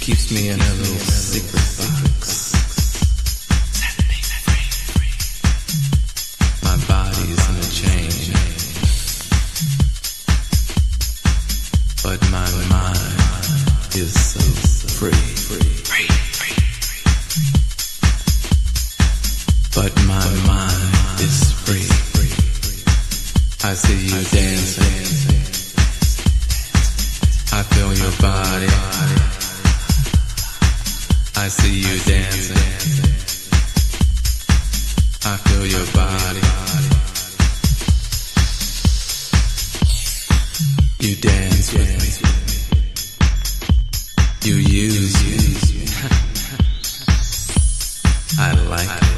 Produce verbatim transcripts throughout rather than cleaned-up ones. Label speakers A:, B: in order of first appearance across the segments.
A: Keeps me in a little secret box. My body's in a chain, but my mind is so free. But my mind is free. I see you dancing. I feel your body. I see you dancing. I feel your body. You dance with me. You use me. I like it.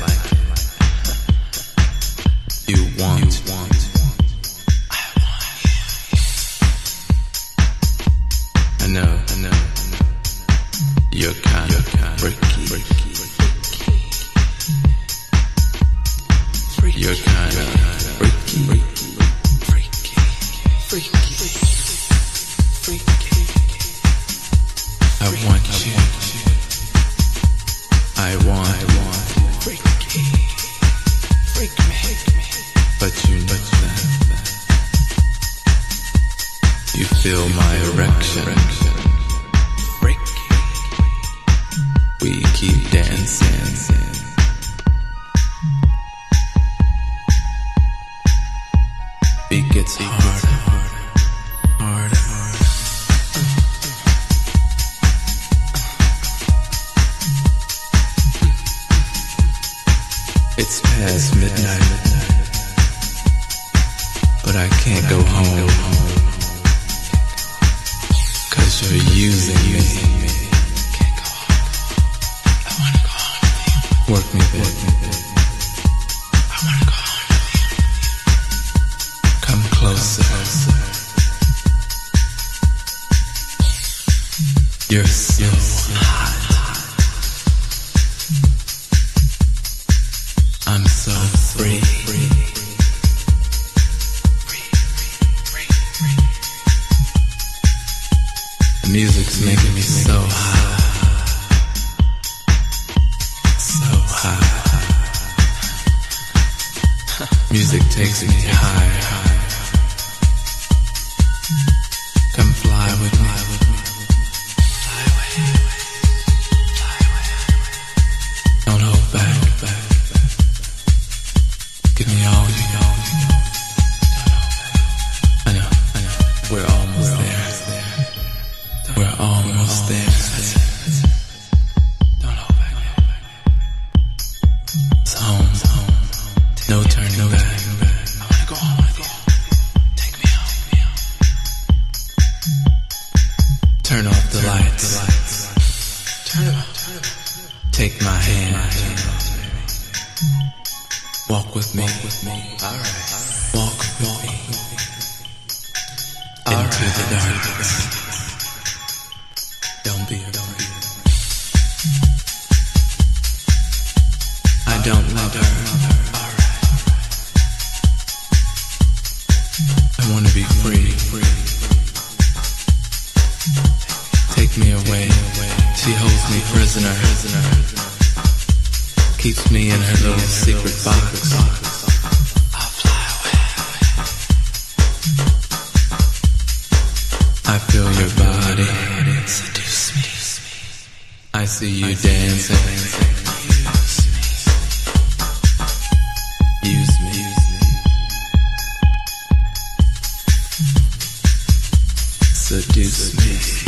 A: You want. I know. I know. You're kind of freaky. You're kind of freaky. Freaky. Freaky. Freaky. I want you. I want. I want. Freaky. Freak me. But you know that. You feel my erection. We keep dancing. Beat gets harder, harder, harder. It's past midnight, but I can't go home, 'cause you're using me. Work me, baby. I wanna go home with you. Come closer. You're so hot. I'm so free. The music's making me so high. Music takes me higher. Come fly with me. Fly away. Fly away. Don't hold back. Give me all you know. I know. I know. We're almost there. We're almost there. Don't hold back. It's home. No turning back. I wanna go home with you. Take me home. Turn off the lights. Turn it off. Take my hand. Walk with me. Alright. Walk with me. Into the darkness. Don't be afraid. I don't love her. I want to be free. Take me away. She holds me prisoner. Keeps me in her little secret box. I'll fly away. I feel your body. Seduce me. I see you dancing. Use me. Seduce me.